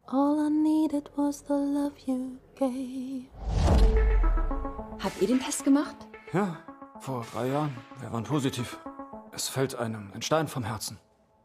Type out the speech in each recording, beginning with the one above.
All I needed was the love you gave. Habt ihr den Test gemacht? Ja, vor 3 Jahren. Wir waren positiv. Es fällt einem ein Stein vom Herzen.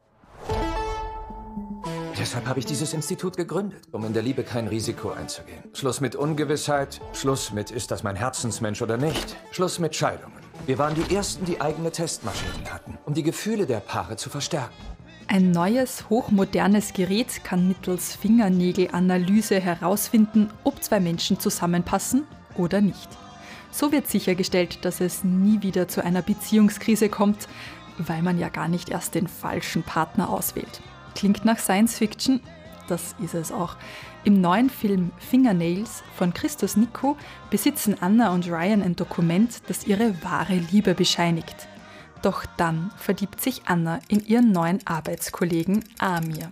Deshalb habe ich dieses Institut gegründet, um in der Liebe kein Risiko einzugehen. Schluss mit Ungewissheit, Schluss mit ist das mein Herzensmensch oder nicht, Schluss mit Scheidungen. Wir waren die Ersten, die eigene Testmaschinen hatten, um die Gefühle der Paare zu verstärken. Ein neues, hochmodernes Gerät kann mittels Fingernägelanalyse herausfinden, ob 2 Menschen zusammenpassen oder nicht. So wird sichergestellt, dass es nie wieder zu einer Beziehungskrise kommt, weil man ja gar nicht erst den falschen Partner auswählt. Klingt nach Science Fiction? Das ist es auch. Im neuen Film Fingernails von Christos Nico besitzen Anna und Ryan ein Dokument, das ihre wahre Liebe bescheinigt. Doch dann verliebt sich Anna in ihren neuen Arbeitskollegen Amir.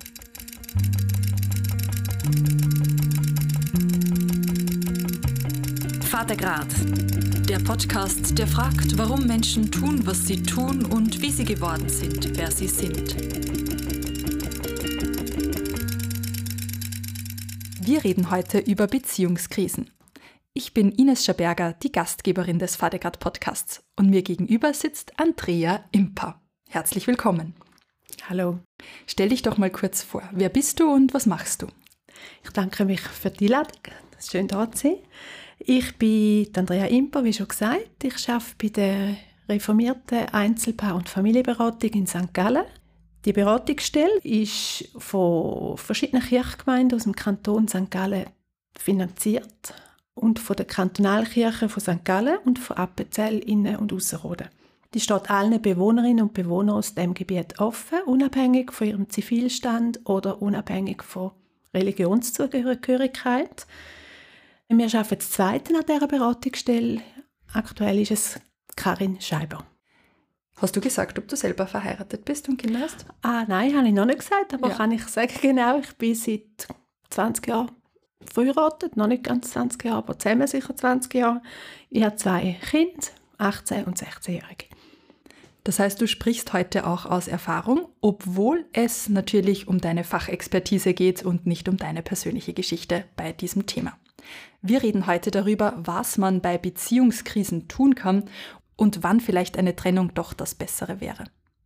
Vatergrad, der Podcast, der fragt, warum Menschen tun, was sie tun und wie sie geworden sind, wer sie sind. Wir reden heute über Beziehungskrisen. Ich bin Ines Schaberger, die Gastgeberin des Vatergrad-Podcasts. Und mir gegenüber sitzt Andrea Imper. Herzlich willkommen. Hallo. Stell dich doch mal kurz vor. Wer bist du und was machst du? Ich danke mich für die Einladung. Es ist schön, da zu sein. Ich bin Andrea Imper, wie schon gesagt. Ich arbeite bei der reformierten Einzelpaar- und Familienberatung in St. Gallen. Die Beratungsstelle ist von verschiedenen Kirchgemeinden aus dem Kanton St. Gallen finanziert und von der Kantonalkirche von St. Gallen und von Appenzell Innen- und Ausserrhoden. Die steht allen Bewohnerinnen und Bewohnern aus dem Gebiet offen, unabhängig von ihrem Zivilstand oder unabhängig von Religionszugehörigkeit. Wir arbeiten das Zweite an dieser Beratungsstelle. Aktuell ist es Karin Scheiber. Hast du gesagt, ob du selber verheiratet bist und Kinder hast? Nein, habe ich noch nicht gesagt, aber kann ich sagen, genau. Ich bin seit 20 Jahren verheiratet, noch nicht ganz 20 Jahre, aber zusammen sicher 20 Jahre. Ich habe 2 Kinder, 18- und 16-Jährige. Das heißt, du sprichst heute auch aus Erfahrung, obwohl es natürlich um deine Fachexpertise geht und nicht um deine persönliche Geschichte bei diesem Thema. Wir reden heute darüber, was man bei Beziehungskrisen tun kann und wann vielleicht eine Trennung doch das Bessere wäre.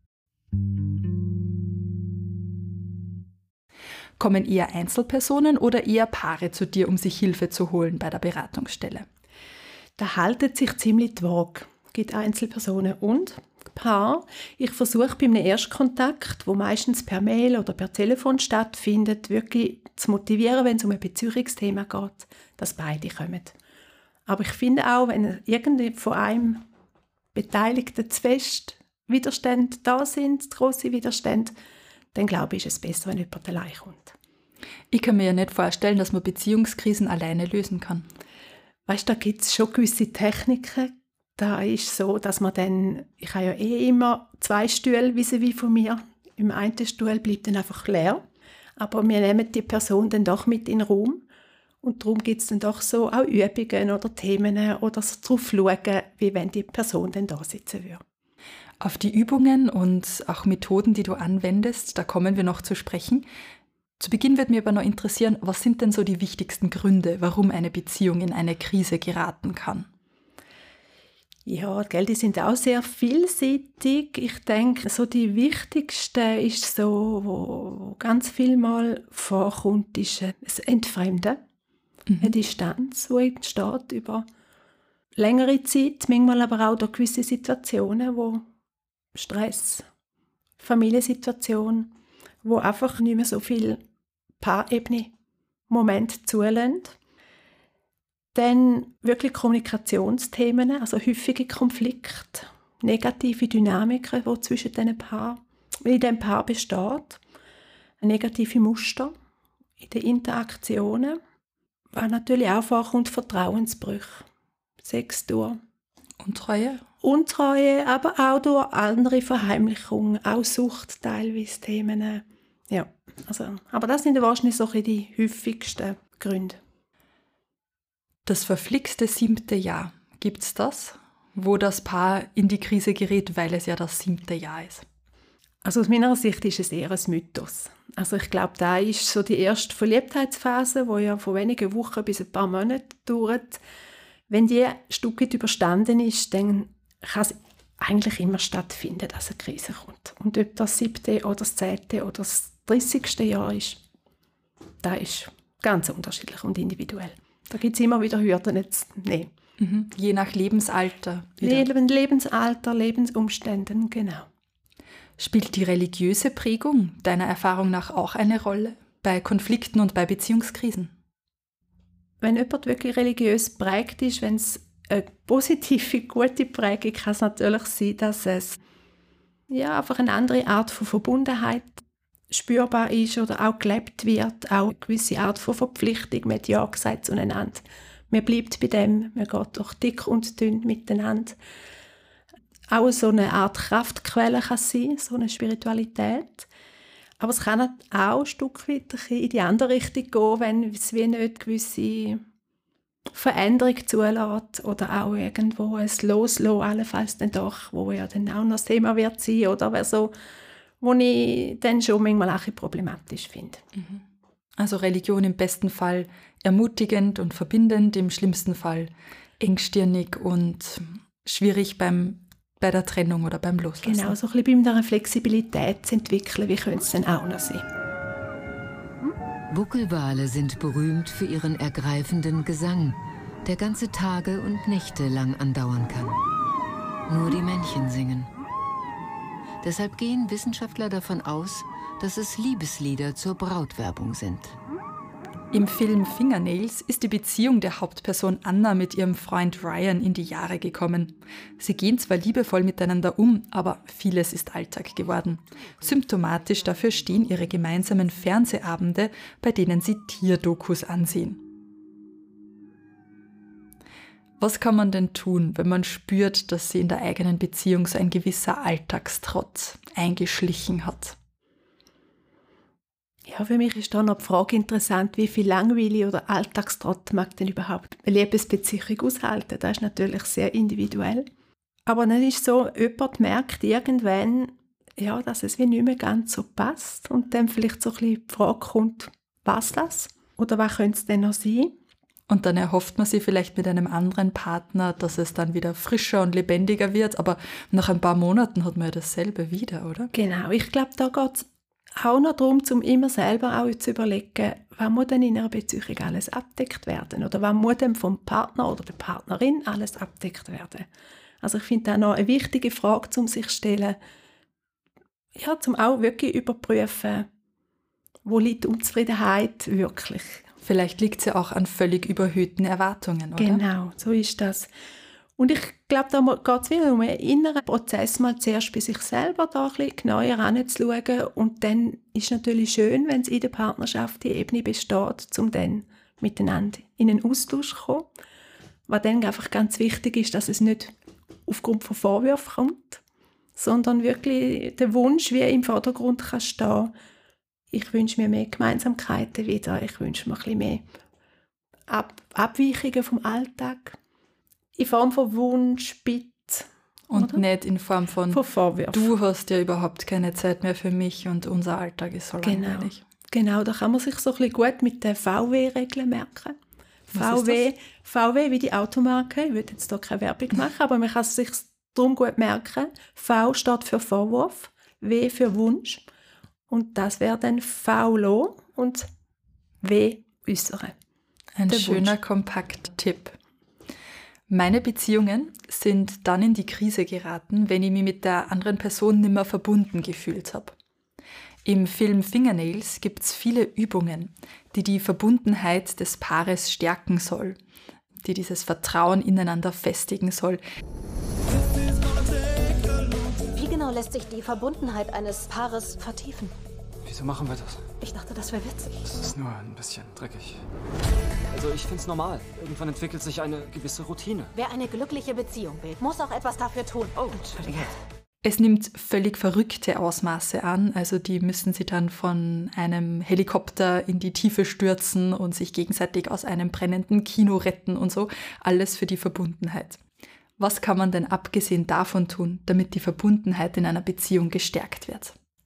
Kommen eher Einzelpersonen oder eher Paare zu dir, um sich Hilfe zu holen bei der Beratungsstelle? Da halten sich ziemlich die Waage. Es gibt Einzelpersonen und Paar. Ich versuche bei einem Erstkontakt, wo meistens per Mail oder per Telefon stattfindet, wirklich zu motivieren, wenn es um ein Beziehungsthema geht, dass beide kommen. Aber ich finde auch, wenn irgendwie von einem Beteiligten zu fest Widerstände da sind, grosse Widerstände, dann glaube ich, ist es besser, wenn jemand allein kommt. Ich kann mir ja nicht vorstellen, dass man Beziehungskrisen alleine lösen kann. Weißt du, da gibt es schon gewisse Techniken. Da ist so, dass man dann, ich habe ja immer 2 Stühle vis-à-vis von mir. Im einen Stuhl bleibt dann einfach leer. Aber wir nehmen die Person dann doch mit in den Raum. Und darum gibt es dann doch so auch Übungen oder Themen oder so drauf schauen, wie wenn die Person dann da sitzen würde. Auf die Übungen und auch Methoden, die du anwendest, da kommen wir noch zu sprechen. Zu Beginn wird mir aber noch interessieren, was sind denn so die wichtigsten Gründe, warum eine Beziehung in eine Krise geraten kann? Ja, die sind auch sehr vielseitig. Ich denke, so die wichtigste ist so, wo ganz viel mal vorkommt, ist das Entfremden. Eine Distanz, die entsteht über längere Zeit, manchmal aber auch durch gewisse Situationen, wo Stress, Familiensituation, wo einfach nicht mehr so viel Paarebene-Momente zulassen. Dann wirklich Kommunikationsthemen, also häufige Konflikte, negative Dynamiken, die zwischen diesen Paaren, in diesem Paar besteht, negative Muster in den Interaktionen, was natürlich auch vorkommt, Vertrauensbrüche, Sex durch Untreue, aber auch durch andere Verheimlichungen, auch Sucht teilweise Themen. Ja, also, aber das sind wahrscheinlich so die häufigsten Gründe. Das verflixte 7. Jahr, gibt's das? Wo das Paar in die Krise gerät, weil es ja das 7. Jahr ist? Also aus meiner Sicht ist es eher ein Mythos. Also ich glaube, da ist so die erste Verliebtheitsphase, die ja von wenigen Wochen bis ein paar Monate dauert. Wenn die ein Stück weit überstanden ist, dann kann es eigentlich immer stattfinden, dass eine Krise kommt. Und ob das 7. oder das 10. oder das 30. Jahr ist, das ist ganz unterschiedlich und individuell. Da gibt es immer wieder Hürden zu nehmen. Je nach Lebensalter. Wieder. Lebensalter, Lebensumständen, genau. Spielt die religiöse Prägung deiner Erfahrung nach auch eine Rolle bei Konflikten und bei Beziehungskrisen? Wenn jemand wirklich religiös prägt ist, wenn es eine positive, gute Prägung, kann es natürlich sein, dass es einfach eine andere Art von Verbundenheit spürbar ist oder auch gelebt wird, auch eine gewisse Art von Verpflichtung, man hat Ja gesagt zueinander. Man bleibt bei dem, man geht durch dick und dünn miteinander. Auch so eine Art Kraftquelle kann es sein, so eine Spiritualität. Aber es kann auch ein Stück weit in die andere Richtung gehen, wenn es wie nicht gewisse Veränderung zulässt oder auch irgendwo ein Loslassen, allenfalls dann doch, wo ja dann auch noch das Thema wird sein, oder so, wo ich dann schon manchmal auch ein bisschen problematisch finde. Also Religion im besten Fall ermutigend und verbindend, im schlimmsten Fall engstirnig und schwierig bei der Trennung oder beim Loslassen. Genau, so ein bisschen bei einer Flexibilität zu entwickeln, wie könnte es denn auch noch sein? Buckelwale sind berühmt für ihren ergreifenden Gesang, der ganze Tage und Nächte lang andauern kann. Nur die Männchen singen. Deshalb gehen Wissenschaftler davon aus, dass es Liebeslieder zur Brautwerbung sind. Im Film Fingernails ist die Beziehung der Hauptperson Anna mit ihrem Freund Ryan in die Jahre gekommen. Sie gehen zwar liebevoll miteinander um, aber vieles ist Alltag geworden. Symptomatisch dafür stehen ihre gemeinsamen Fernsehabende, bei denen sie Tierdokus ansehen. Was kann man denn tun, wenn man spürt, dass sie in der eigenen Beziehung so ein gewisser Alltagstrotz eingeschlichen hat? Ja, für mich ist da noch die Frage interessant, wie viel Langweile oder Alltagstrott mag denn überhaupt eine Liebesbeziehung aushalten? Das ist natürlich sehr individuell. Aber dann ist so, jemand merkt irgendwann, dass es wie nicht mehr ganz so passt und dann vielleicht so ein bisschen die Frage kommt, was das? Oder was könnte es denn noch sein? Und dann erhofft man sich vielleicht mit einem anderen Partner, dass es dann wieder frischer und lebendiger wird, aber nach ein paar Monaten hat man ja dasselbe wieder, oder? Genau, ich glaube, da geht es auch noch darum, um immer selber auch zu überlegen, was muss denn in einer Beziehung alles abdeckt werden oder was muss denn vom Partner oder der Partnerin alles abdeckt werden. Also ich finde das noch eine wichtige Frage, um sich zu stellen, um auch wirklich überprüfen, wo liegt die Unzufriedenheit wirklich. Vielleicht liegt es ja auch an völlig überhöhten Erwartungen, oder? Genau, so ist das. Und ich glaube, da geht es wieder um einen inneren Prozess, mal zuerst bei sich selber da ein bisschen genauer hinzuschauen. Und dann ist es natürlich schön, wenn es in der Partnerschaft die Ebene besteht, um dann miteinander in einen Austausch zu kommen. Was dann einfach ganz wichtig ist, dass es nicht aufgrund von Vorwürfen kommt, sondern wirklich der Wunsch, wie im Vordergrund kann stehen, ich wünsche mir mehr Gemeinsamkeiten wieder, ich wünsche mir ein bisschen mehr Abweichungen vom Alltag. In Form von Wunsch, Bitte. Und oder? nicht in Form von Vorwürfen. Du hast ja überhaupt keine Zeit mehr für mich und unser Alltag ist so langweilig. Genau, da kann man sich so ein bisschen gut mit den VW-Regeln merken. VW wie die Automarke, ich will jetzt hier keine Werbung machen, aber man kann es sich darum gut merken. V steht für Vorwurf, W für Wunsch und das wäre dann V und W äußere. Ein schöner Kompakt-Tipp. Meine Beziehungen sind dann in die Krise geraten, wenn ich mich mit der anderen Person nicht mehr verbunden gefühlt habe. Im Film Fingernails gibt es viele Übungen, die die Verbundenheit des Paares stärken soll, die dieses Vertrauen ineinander festigen soll. Wie genau lässt sich die Verbundenheit eines Paares vertiefen? Wieso machen wir das? Ich dachte, das wäre witzig. Das ist nur ein bisschen dreckig. Also ich find's normal. Irgendwann entwickelt sich eine gewisse Routine. Wer eine glückliche Beziehung will, muss auch etwas dafür tun. Oh, Entschuldige. Es nimmt völlig verrückte Ausmaße an, also die müssen sie dann von einem Helikopter in die Tiefe stürzen und sich gegenseitig aus einem brennenden Kino retten und so. Alles für die Verbundenheit. Was kann man denn abgesehen davon tun, damit die Verbundenheit in einer Beziehung gestärkt wird?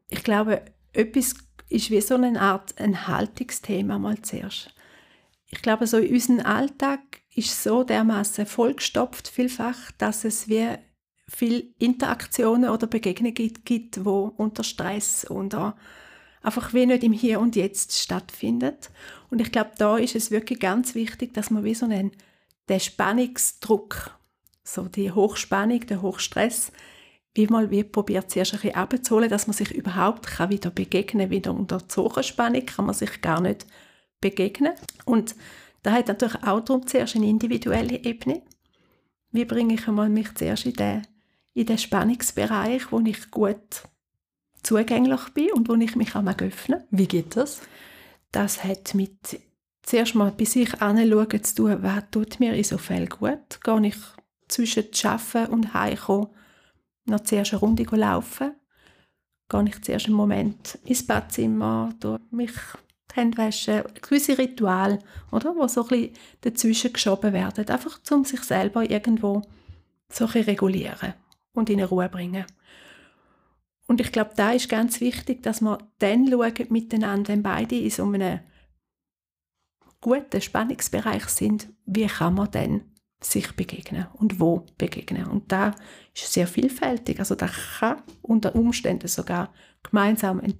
Ich glaube, etwas ist wie so eine Art ein Haltungsthema mal zuerst. Ich glaube, so in unserem Alltag ist so dermaßen vollgestopft vielfach, dass es wie viele Interaktionen oder Begegnungen gibt, die unter Stress und einfach wie nicht im Hier und Jetzt stattfindet. Und ich glaube, da ist es wirklich ganz wichtig, dass man wie so den Spannungsdruck, so die Hochspannung, den Hochstress, wie probiert zuerst ein bisschen abzuholen, dass man sich überhaupt wieder begegnen kann. Wieder unter zu hoher Spannung kann man sich gar nicht begegnen. Und da hat natürlich auch darum zuerst eine individuelle Ebene. Wie bringe ich mich zuerst in den Spannungsbereich, wo ich gut zugänglich bin und wo ich mich auch öffnen kann. Wie geht das? Das hat mit zuerst mal bei sich anschauen zu tun, was tut mir in so Fällen gut. Gehe ich zwischen Arbeiten und Heimkommen noch zuerst eine Runde laufen? Gehe ich zuerst einen Moment ins Badzimmer, mich die Hände waschen, gewisse Rituale, oder, wo so ein bisschen dazwischen geschoben werden, einfach um sich selber irgendwo so ein bisschen regulieren und in eine Ruhe bringen. Und ich glaube, da ist ganz wichtig, dass wir dann schauen miteinander, wenn beide in so einem guten Spannungsbereich sind, wie kann man dann sich begegnen und wo begegnen. Und da ist sehr vielfältig. Also da kann unter Umständen sogar gemeinsam ein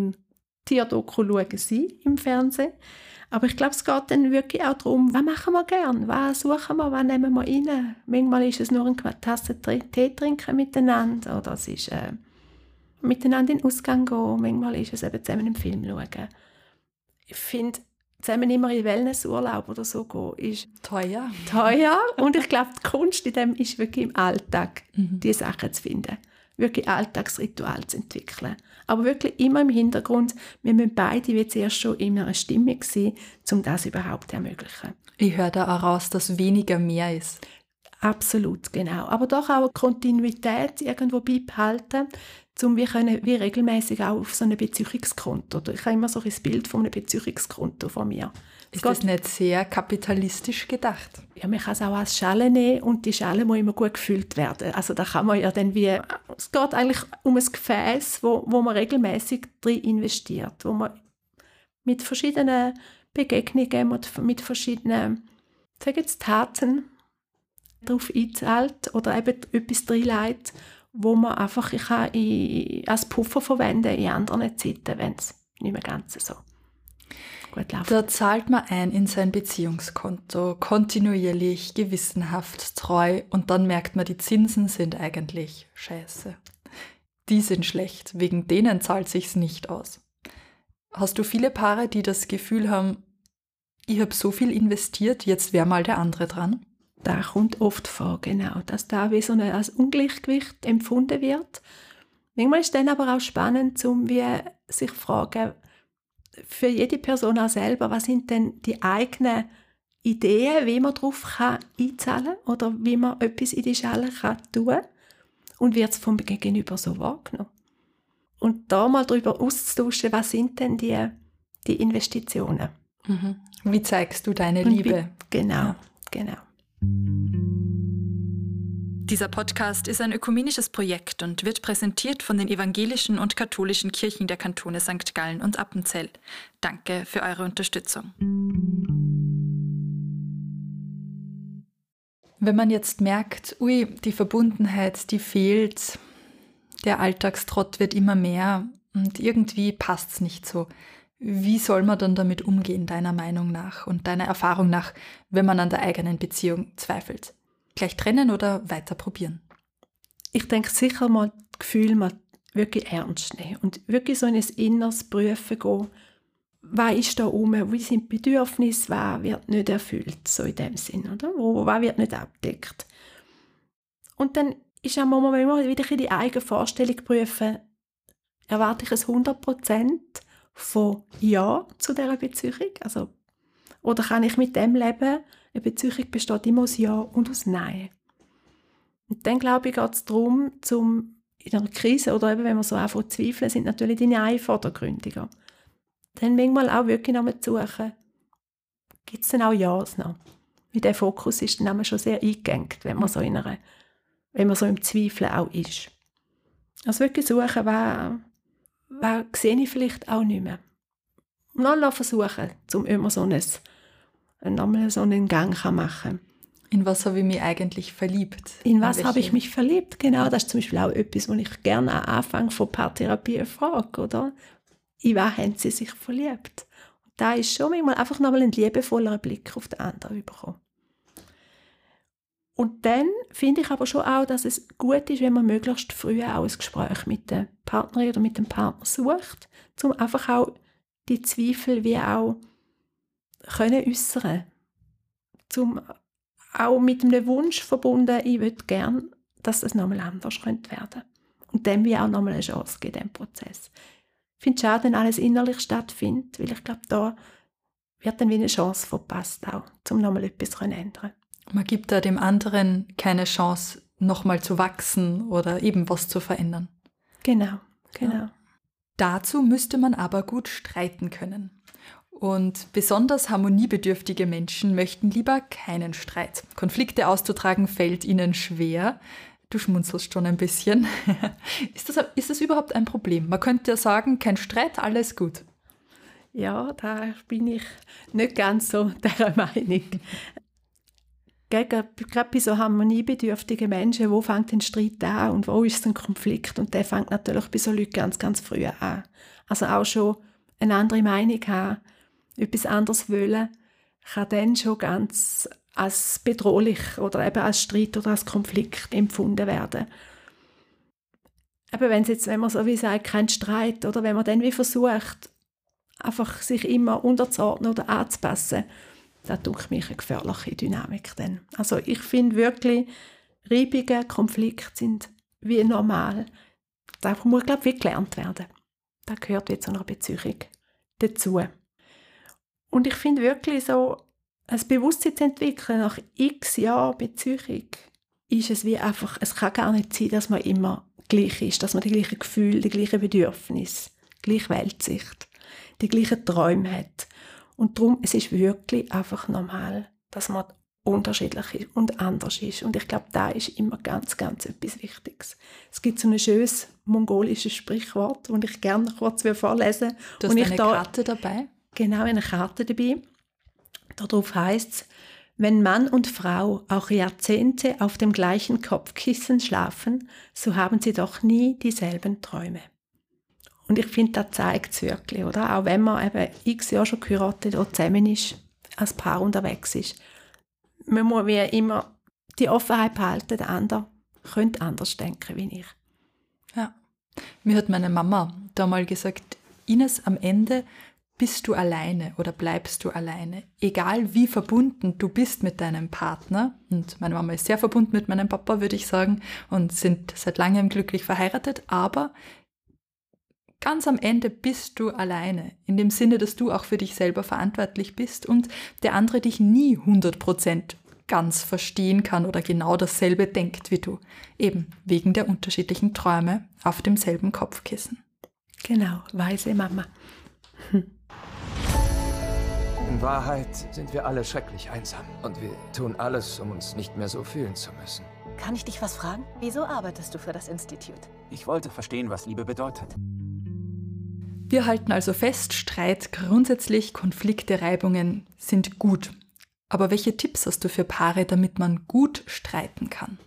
Tierdoku schauen sein im Fernsehen. Aber ich glaube, es geht dann wirklich auch darum, was machen wir gern, was suchen wir, was nehmen wir rein. Manchmal ist es nur eine Tasse Tee trinken miteinander oder es ist miteinander in den Ausgang gehen, manchmal ist es eben zusammen einen Film schauen. Ich finde, zusammen immer in Wellnessurlaub oder so gehen, ist teuer. Und ich glaube, die Kunst in dem ist wirklich im Alltag, diese Sachen zu finden. Wirklich Alltagsritual zu entwickeln. Aber wirklich immer im Hintergrund, wir müssen beide wie zuerst schon in einer Stimmung sein, um das überhaupt zu ermöglichen. Ich höre da auch raus, dass weniger mehr ist. Absolut, genau. Aber doch auch eine Kontinuität irgendwo beibehalten, um wie regelmäßig auch auf so ein Beziehungskonto. Ich habe immer so ein Bild von einem Beziehungskonto von mir. Ist das nicht sehr kapitalistisch gedacht? Ja, man kann es auch als Schale nehmen und die Schale muss immer gut gefüllt werden. Also da kann man ja dann es geht eigentlich um ein Gefäß, wo man regelmäßig drin investiert, wo man mit verschiedenen Begegnungen, mit verschiedenen, Taten darauf einzahlt oder eben etwas reinlegt, wo man einfach als Puffer verwenden in anderen Zeiten, wenn es nicht mehr ganz so gut läuft. Da zahlt man ein in sein Beziehungskonto, kontinuierlich, gewissenhaft, treu und dann merkt man, die Zinsen sind eigentlich scheiße. Die sind schlecht, wegen denen zahlt sich's nicht aus. Hast du viele Paare, die das Gefühl haben, ich habe so viel investiert, jetzt wäre mal der andere dran? Da kommt oft vor, genau, dass da wie so als Ungleichgewicht empfunden wird. Manchmal ist es dann aber auch spannend, sich zu fragen, für jede Person auch selber, was sind denn die eigenen Ideen, wie man darauf einzahlen kann oder wie man etwas in die Schale tun kann und wird es vom Gegenüber so wahrgenommen. Und da mal darüber auszutauschen, was sind denn die Investitionen. Mhm. Wie zeigst du deine Liebe? Genau. Dieser Podcast ist ein ökumenisches Projekt und wird präsentiert von den evangelischen und katholischen Kirchen der Kantone St. Gallen und Appenzell. Danke für eure Unterstützung. Wenn man jetzt merkt, die Verbundenheit, die fehlt, der Alltagstrott wird immer mehr und irgendwie passt es nicht so. Wie soll man dann damit umgehen, deiner Meinung nach und deiner Erfahrung nach, wenn man an der eigenen Beziehung zweifelt? Gleich trennen oder weiter probieren? Ich denke sicher mal das Gefühl mal wirklich ernst nehmen und wirklich so in ein inneres Prüfen gehen, was ist da wie sind die Bedürfnisse, was wird nicht erfüllt, so in dem Sinn, oder? Was wird nicht abgedeckt. Und dann ist auch mal wieder in die eigene Vorstellung prüfen, erwarte ich es 100% von Ja zu dieser Beziehung? Also, oder kann ich mit dem leben, eine Beziehung besteht immer aus Ja und aus Nein? Und dann, glaube ich, geht es darum, in einer Krise oder eben, wenn wir so anfangen zu zweifeln, sind natürlich die Nein vordergründiger. Dann manchmal auch wirklich noch mal zu suchen, gibt es denn auch Ja's noch? Weil der Fokus ist dann schon sehr eingegangen, wenn man so wenn man so im Zweifeln auch ist. Also wirklich suchen, was sehe ich vielleicht auch nicht mehr. Noch versuchen, um immer nochmal so einen Gang zu machen. In was habe ich mich eigentlich verliebt? In was habe ich mich verliebt? Genau, das ist zum Beispiel auch etwas, was ich gerne am Anfang von Paartherapie frage, oder? In was haben sie sich verliebt? Und da ist schon manchmal einfach nochmal ein liebevollerer Blick auf den anderen bekommen. Und dann finde ich aber schon auch, dass es gut ist, wenn man möglichst früh auch ein Gespräch mit der Partnerin oder mit dem Partner sucht, um einfach auch die Zweifel wie auch können äußern, um auch mit einem Wunsch verbunden, ich würde gerne, dass es nochmal anders werden könnte. Und dem wie auch nochmal eine Chance geben, diesem Prozess. Ich finde es schade, wenn alles innerlich stattfindet, weil ich glaube, da wird dann wie eine Chance verpasst, auch, um nochmal etwas zu ändern. Man gibt da dem anderen keine Chance, nochmal zu wachsen oder eben was zu verändern. Genau. Ja. Dazu müsste man aber gut streiten können. Und besonders harmoniebedürftige Menschen möchten lieber keinen Streit. Konflikte auszutragen fällt ihnen schwer. Du schmunzelst schon ein bisschen. Ist das überhaupt ein Problem? Man könnte ja sagen, kein Streit, alles gut. Ja, da bin ich nicht ganz so der Meinung. Gerade bei so harmoniebedürftigen Menschen, wo fängt ein Streit an und wo ist ein Konflikt? Und der fängt natürlich bei so Leuten ganz, ganz früh an. Also auch schon eine andere Meinung haben, etwas anderes wollen, kann dann schon ganz als bedrohlich oder eben als Streit oder als Konflikt empfunden werden. Aber wenn man so wie sagt, kein Streit, oder wenn man dann wie versucht, einfach sich immer unterzuordnen oder anzupassen, das tut mich eine gefährliche Dynamik dann. Also ich finde wirklich, Reibungen, Konflikte sind wie normal. Das muss, glaube ich, wie gelernt werden. Das gehört wie zu einer Beziehung dazu. Und ich finde wirklich so, ein Bewusstsein zu entwickeln nach x Jahren Beziehung, ist es wie einfach, es kann gar nicht sein, dass man immer gleich ist, dass man die gleichen Gefühle, die gleichen Bedürfnisse, die gleiche Weltsicht, die gleichen Träume hat. Und darum, es ist wirklich einfach normal, dass man unterschiedlich ist und anders ist. Und ich glaube, da ist immer ganz, ganz etwas Wichtiges. Es gibt so ein schönes mongolisches Sprichwort, das ich gerne kurz vorlesen will. Du hast eine Karte dabei? Genau, eine Karte dabei. Darauf heißt es, wenn Mann und Frau auch Jahrzehnte auf dem gleichen Kopfkissen schlafen, so haben sie doch nie dieselben Träume. Und ich finde, das zeigt es wirklich, oder? Auch wenn man eben x Jahre schon geheiratet oder zusammen ist, als Paar unterwegs ist. Man muss wie immer die Offenheit behalten, der andere könnte anders denken wie ich. Ja. Mir hat meine Mama da mal gesagt, Ines, am Ende bist du alleine oder bleibst du alleine. Egal wie verbunden du bist mit deinem Partner, und meine Mama ist sehr verbunden mit meinem Papa, würde ich sagen, und sind seit langem glücklich verheiratet, aber ganz am Ende bist du alleine, in dem Sinne, dass du auch für dich selber verantwortlich bist und der andere dich nie 100% ganz verstehen kann oder genau dasselbe denkt wie du. Eben wegen der unterschiedlichen Träume auf demselben Kopfkissen. Genau, weise Mama. In Wahrheit sind wir alle schrecklich einsam und wir tun alles, um uns nicht mehr so fühlen zu müssen. Kann ich dich was fragen? Wieso arbeitest du für das Institut? Ich wollte verstehen, was Liebe bedeutet. Wir halten also fest, Streit grundsätzlich, Konflikte, Reibungen sind gut. Aber welche Tipps hast du für Paare, damit man gut streiten kann?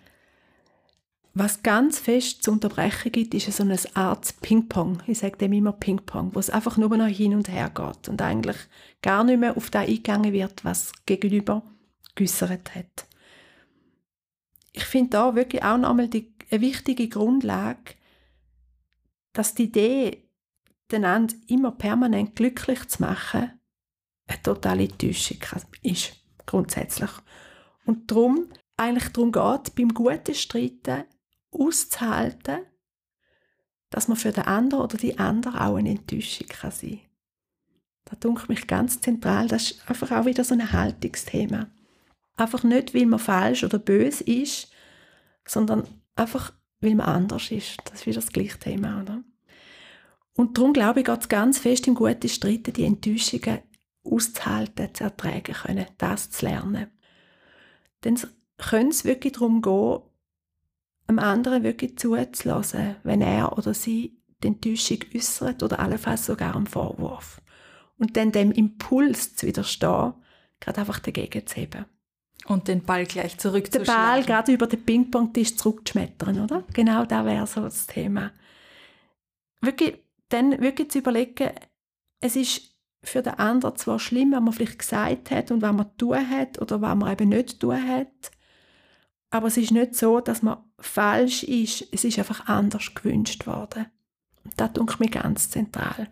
Was ganz fest zu unterbrechen gibt, ist so eine Art Ping-Pong. Ich sage dem immer Ping-Pong, wo es einfach nur noch hin und her geht und eigentlich gar nicht mehr auf das eingegangen wird, was Gegenüber geäussert hat. Ich finde da wirklich auch nochmal eine wichtige Grundlage, dass die Idee, den anderen immer permanent glücklich zu machen, eine totale Täuschung ist, grundsätzlich. Und darum geht, beim guten Streiten auszuhalten, dass man für den anderen oder die andere auch eine Enttäuschung sein kann. Das denke mich ganz zentral. Das ist einfach auch wieder so ein Haltungsthema. Einfach nicht, weil man falsch oder böse ist, sondern einfach, weil man anders ist. Das ist wieder das gleiche Thema, oder? Und darum, glaube ich, geht es ganz fest im guten Streiten, die Enttäuschungen auszuhalten, zu ertragen können, das zu lernen. Dann könnte es wirklich darum gehen, dem anderen wirklich zuzulassen, wenn er oder sie die Enttäuschung äußert oder allenfalls sogar einen Vorwurf. Und dann dem Impuls zu widerstehen, gerade einfach dagegen zu heben. Und den Ball gleich Den zurückzuschlagen. Ball gerade über den Ping-Pong-Tisch zurückzuschmettern, oder? Genau, das wäre so das Thema. Dann wirklich zu überlegen, es ist für den anderen zwar schlimm, was man vielleicht gesagt hat und was man tun hat oder was man eben nicht tun hat, aber es ist nicht so, dass man falsch ist, es ist einfach anders gewünscht worden. Und das denke ich mir ganz zentral.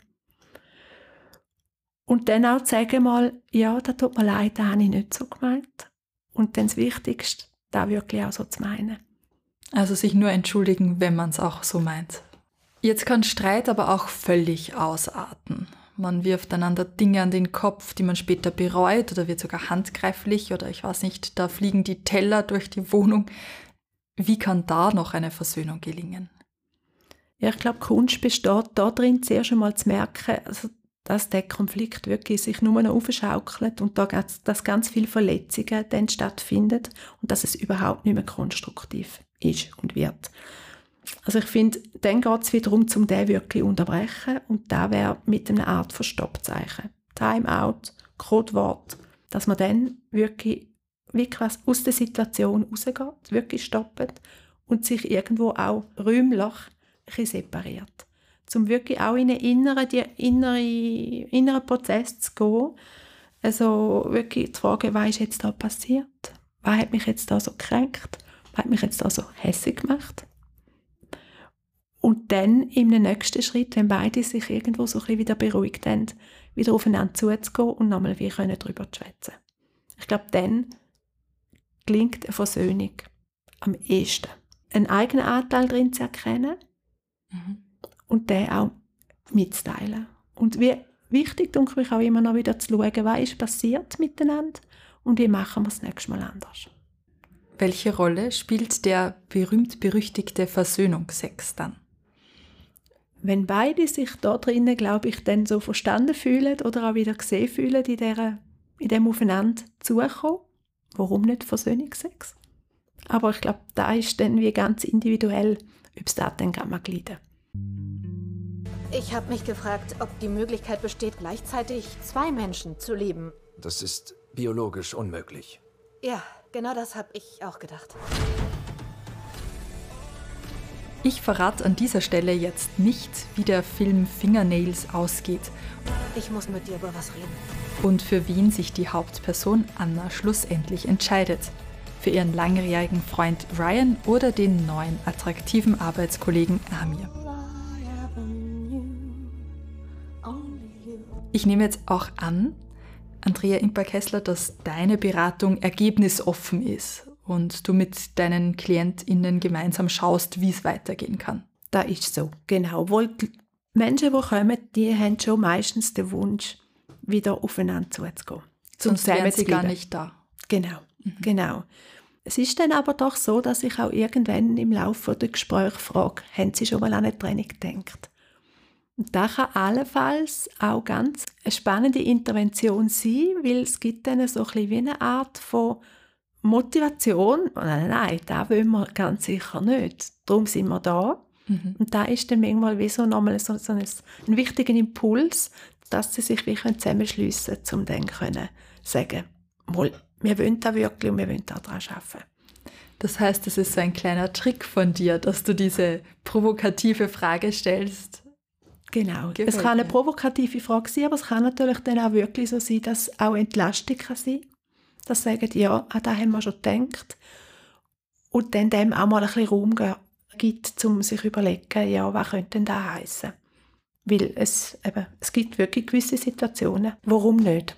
Und dann auch zu sagen mal, ja, das tut mir leid, das habe ich nicht so gemeint. Und dann das Wichtigste, das wirklich auch so zu meinen. Also sich nur entschuldigen, wenn man es auch so meint. Jetzt kann Streit aber auch völlig ausarten. Man wirft einander Dinge an den Kopf, die man später bereut oder wird sogar handgreiflich oder ich weiß nicht, da fliegen die Teller durch die Wohnung. Wie kann da noch eine Versöhnung gelingen? Ja, ich glaube, Kunst besteht darin, zuerst einmal zu merken, also, dass der Konflikt wirklich sich nur noch aufschaukelt und dass ganz viele Verletzungen dann stattfinden und dass es überhaupt nicht mehr konstruktiv ist und wird. Also ich finde, dann geht es wieder darum, den wirklich zu unterbrechen und da wäre mit einer Art von Stoppzeichen. Timeout, Codewort, dass man dann wirklich was aus der Situation rausgeht, wirklich stoppt und sich irgendwo auch räumlich ein bisschen separiert. Um wirklich auch in einen inneren Prozess zu gehen, also wirklich zu fragen, was ist jetzt da passiert? Was hat mich jetzt da so gekränkt? Was hat mich jetzt da so hässig gemacht? Und dann im nächsten Schritt, wenn beide sich irgendwo so ein bisschen wieder beruhigt haben, wieder aufeinander zuzugehen und nochmal darüber zu schwätzen. Ich glaube, dann gelingt eine Versöhnung am ehesten. Einen eigenen Anteil darin zu erkennen und den auch mitzuteilen. Und wie wichtig, denke ich, auch immer noch wieder zu schauen, was ist passiert miteinander und wie machen wir es das nächste Mal anders. Welche Rolle spielt der berühmt-berüchtigte Versöhnungsex dann? Wenn beide sich da drinnen, glaube ich, dann so verstanden fühlen oder auch wieder gesehen fühlen in dem Aufeinander zukommen, warum nicht Versöhnungsex? Aber ich glaube, da ist dann wie ganz individuell, ob es da dann mal gleiten. Ich habe mich gefragt, ob die Möglichkeit besteht, gleichzeitig 2 Menschen zu lieben. Das ist biologisch unmöglich. Ja, genau das habe ich auch gedacht. Ich verrate an dieser Stelle jetzt nicht, wie der Film Fingernails ausgeht Ich muss mit dir über was reden. und für wen sich die Hauptperson Anna schlussendlich entscheidet. Für ihren langjährigen Freund Ryan oder den neuen, attraktiven Arbeitskollegen Amir. Ich nehme jetzt auch an, Andrea Imper-Kessler, dass deine Beratung ergebnisoffen ist und du mit deinen KlientInnen gemeinsam schaust, wie es weitergehen kann. Das ist so, genau. Weil die Menschen, die kommen, die haben schon meistens den Wunsch, wieder aufeinander zuzugehen. Sonst wären sie gar nicht da. Genau, genau. Es ist dann aber doch so, dass ich auch irgendwann im Laufe der Gespräche frage, haben Sie schon mal an eine Trennung gedacht? Und das kann allenfalls auch ganz eine spannende Intervention sein, weil es gibt dann so ein bisschen wie eine Art von Motivation. Nein, das wollen wir ganz sicher nicht. Darum sind wir da. Und da ist dann manchmal wie so nochmal so ein wichtiger Impuls, dass sie sich wie zusammenschliessen können, um dann können sagen, wir wollen da wirklich und wir wollen da dran arbeiten. Das heißt, es ist so ein kleiner Trick von dir, dass du diese provokative Frage stellst. Genau. Es kann eine provokative Frage sein, aber es kann natürlich dann auch wirklich so sein, dass auch Entlastung kann sein. Dass sie sagen, ja, an das haben wir schon gedacht. Und dann dem auch mal ein bisschen Raum gibt, um sich zu überlegen, ja, was könnte denn das heissen? Weil es gibt wirklich gewisse Situationen. Warum nicht?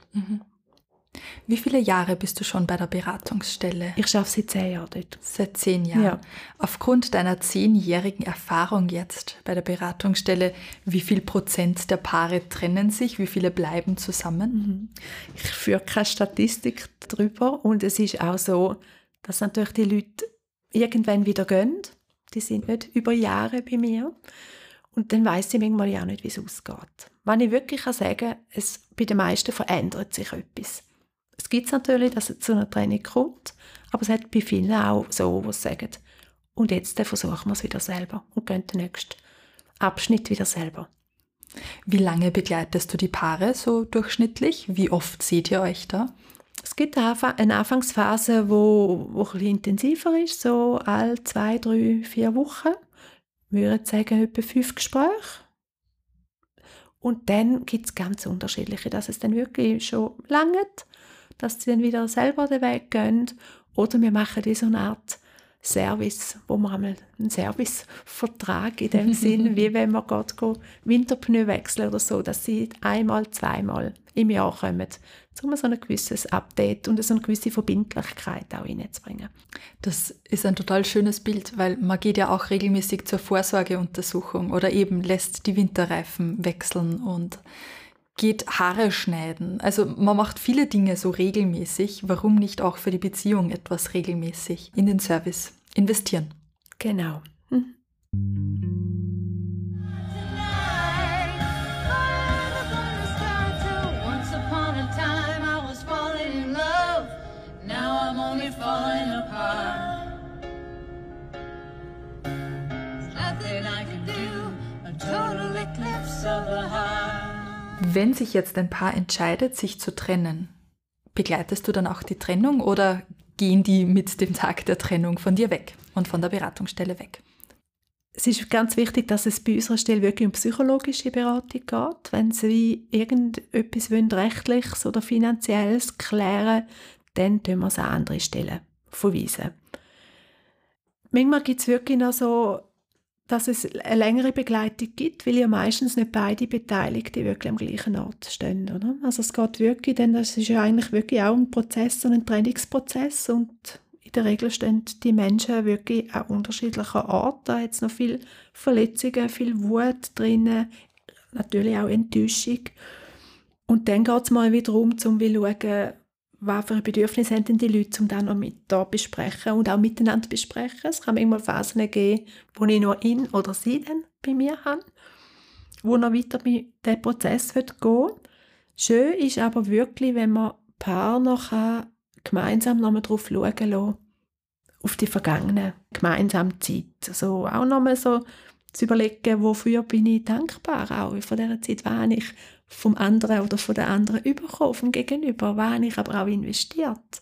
Wie viele Jahre bist du schon bei der Beratungsstelle? Ich arbeite seit 10 Jahren dort. Seit 10 Jahren. Ja. Aufgrund deiner 10-jährigen Erfahrung jetzt bei der Beratungsstelle, wie viel Prozent der Paare trennen sich? Wie viele bleiben zusammen? Ich führe keine Statistik darüber. Und es ist auch so, dass natürlich die Leute irgendwann wieder gehen. Die sind nicht über Jahre bei mir. Und dann weiss ich manchmal auch nicht, wie es ausgeht. Wenn ich wirklich sagen kann, bei den meisten verändert sich etwas. Es gibt natürlich, dass es zu einer Trennung kommt, aber es hat bei vielen auch so, die sagen, und jetzt versuchen wir es wieder selber und gehen den nächsten Abschnitt wieder selber. Wie lange begleitest du die Paare so durchschnittlich? Wie oft seht ihr euch da? Es gibt eine Anfangsphase, wo ein bisschen intensiver ist, so alle 2, 3, 4 Wochen. Ich würde sagen, etwa 5 Gespräche. Und dann gibt es ganz unterschiedliche, dass es dann wirklich schon langt, dass sie dann wieder selber den Weg gehen. Oder wir machen so eine Art Service, wo wir einmal einen Servicevertrag in dem Sinn, wie wenn wir gerade Winterpneu wechseln oder so, dass sie einmal, zweimal im Jahr kommen, um so ein gewisses Update und so eine gewisse Verbindlichkeit auch reinzubringen. Das ist ein total schönes Bild, weil man geht ja auch regelmäßig zur Vorsorgeuntersuchung oder eben lässt die Winterreifen wechseln und geht Haare schneiden. Also man macht viele Dinge so regelmäßig. Warum nicht auch für die Beziehung etwas regelmäßig in den Service investieren? Genau. Wenn sich jetzt ein Paar entscheidet, sich zu trennen, begleitest du dann auch die Trennung oder gehen die mit dem Tag der Trennung von dir weg und von der Beratungsstelle weg? Es ist ganz wichtig, dass es bei unserer Stelle wirklich um psychologische Beratung geht. Wenn sie irgendetwas Rechtliches oder Finanzielles klären, dann tun wir es an andere Stellen verweisen. Manchmal gibt es wirklich noch so, dass es eine längere Begleitung gibt, weil ja meistens nicht beide Beteiligten wirklich am gleichen Ort stehen. Oder? Also es geht wirklich, denn das ist ja eigentlich wirklich auch ein Prozess und ein Trennungsprozess und in der Regel stehen die Menschen wirklich an unterschiedlichen Orten. Da hat es noch viele Verletzungen, viel Wut drin, natürlich auch Enttäuschung. Und dann geht es mal wieder um, um zu schauen, was für Bedürfnisse haben denn die Leute, um dann noch mit da besprechen und auch miteinander besprechen. Es kann manchmal Phasen geben, wo ich nur ihn oder sie dann bei mir habe, wo noch weiter mit diesem Prozess gehen will. Schön ist aber wirklich, wenn man Paar noch gemeinsam noch mal drauf schauen lassen, auf die vergangene gemeinsame Zeit. Also auch noch mal so zu überlegen, wofür bin ich dankbar, auch von dieser Zeit, was habe ich vom anderen oder von der anderen bekommen, vom Gegenüber, was habe ich aber auch investiert.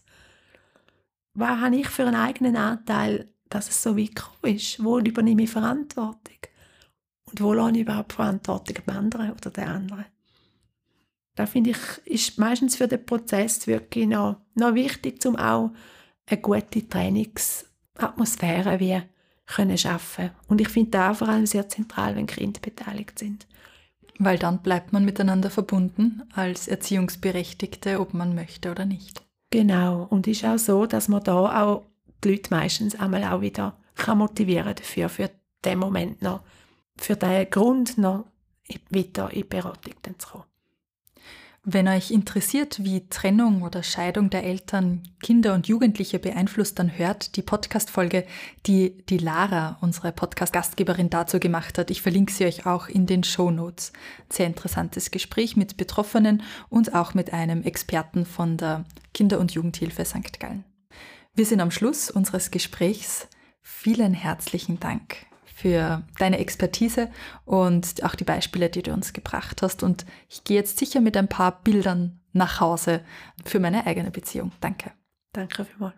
Was habe ich für einen eigenen Anteil, dass es so weit gekommen ist? Wo übernehme ich Verantwortung? Und wo lasse ich überhaupt Verantwortung dem anderen oder der anderen? Da finde ich, ist meistens für den Prozess wirklich noch wichtig, um auch eine gute Trainingsatmosphäre wie können schaffen. Und ich finde da vor allem sehr zentral, wenn Kinder beteiligt sind. Weil dann bleibt man miteinander verbunden als Erziehungsberechtigte, ob man möchte oder nicht. Genau. Und es ist auch so, dass man da auch die Leute meistens einmal auch wieder motivieren dafür, für den Moment noch, für den Grund noch weiter in die Beratung zu kommen. Wenn euch interessiert, wie Trennung oder Scheidung der Eltern Kinder und Jugendliche beeinflusst, dann hört die Podcast-Folge, die Lara, unsere Podcast-Gastgeberin, dazu gemacht hat. Ich verlinke sie euch auch in den Shownotes. Sehr interessantes Gespräch mit Betroffenen und auch mit einem Experten von der Kinder- und Jugendhilfe St. Gallen. Wir sind am Schluss unseres Gesprächs. Vielen herzlichen Dank für deine Expertise und auch die Beispiele, die du uns gebracht hast. Und ich gehe jetzt sicher mit ein paar Bildern nach Hause für meine eigene Beziehung. Danke. Danke vielmals.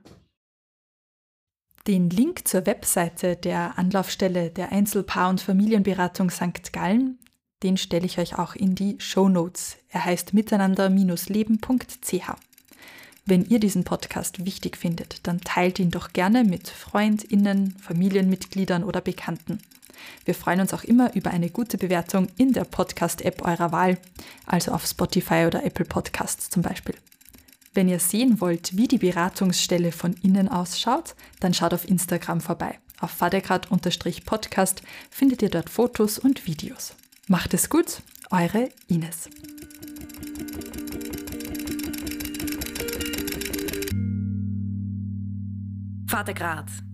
Den Link zur Webseite der Anlaufstelle der Einzelpaar- und Familienberatung St. Gallen, den stelle ich euch auch in die Shownotes. Er heißt miteinander-leben.ch. Wenn ihr diesen Podcast wichtig findet, dann teilt ihn doch gerne mit FreundInnen, Familienmitgliedern oder Bekannten. Wir freuen uns auch immer über eine gute Bewertung in der Podcast-App eurer Wahl, also auf Spotify oder Apple Podcasts zum Beispiel. Wenn ihr sehen wollt, wie die Beratungsstelle von innen ausschaut, dann schaut auf Instagram vorbei. Auf vadergrad_podcast findet ihr dort Fotos und Videos. Macht es gut, eure Ines. Vatergrad.